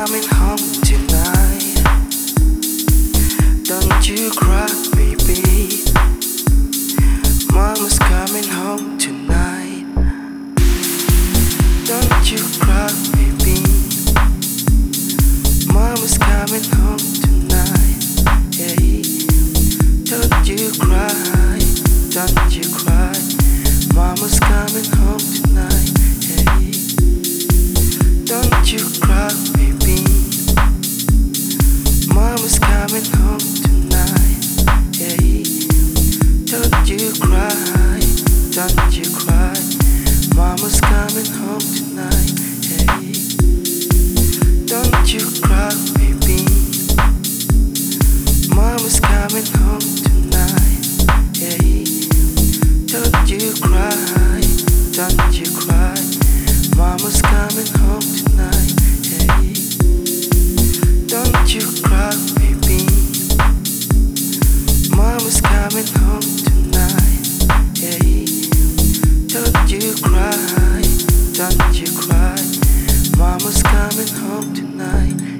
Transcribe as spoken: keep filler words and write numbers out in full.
coming home tonight. Don't you cry, baby. Mama's coming home tonight. Don't you cry, baby. Mama's coming home tonight. Yeah. Don't you cry, don't you cry. Mama's coming home tonight. Yeah. Don't you cry, baby. Mama's coming home tonight. Yeah. Don't you cry, don't you cry. Mama's coming home tonight. Yeah. Don't you cry, baby. Mama's coming home tonight. Yeah. Don't you cry, don't you cry. Mama's coming home tonight. Yeah. Don't you cry, baby. Mama's coming home tonight. Yeah. Don't you cry, don't you cry. Mama's coming home tonight.